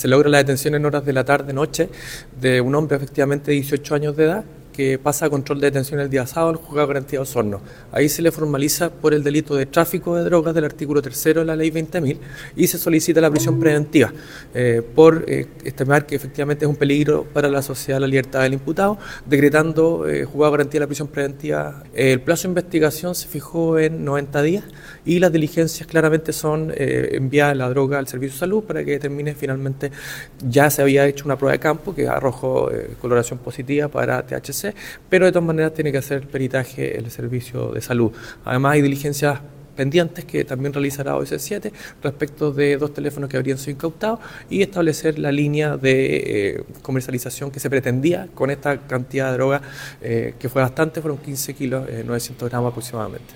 Se logra la detención en horas de la tarde-noche de un hombre efectivamente de 18 años de edad que pasa a control de detención el día sábado en el Juzgado de Garantía de Osorno. Ahí se le formaliza por el delito de tráfico de drogas del artículo 3 de la ley 20.000 y se solicita la prisión preventiva por estimar que efectivamente es un peligro para la sociedad la libertad del imputado, decretando Juzgado de Garantía de la prisión preventiva. El plazo de investigación se fijó en 90 días y las diligencias claramente son enviar la droga al Servicio de Salud para que determine finalmente. Ya se había hecho una prueba de campo que arrojó coloración positiva para THC, pero de todas maneras tiene que hacer peritaje el Servicio de Salud. Además hay diligencias pendientes que también realizará OS7 respecto de 2 teléfonos que habrían sido incautados y establecer la línea de comercialización que se pretendía con esta cantidad de droga, que fue bastante, fueron 15 kilos, 900 gramos aproximadamente.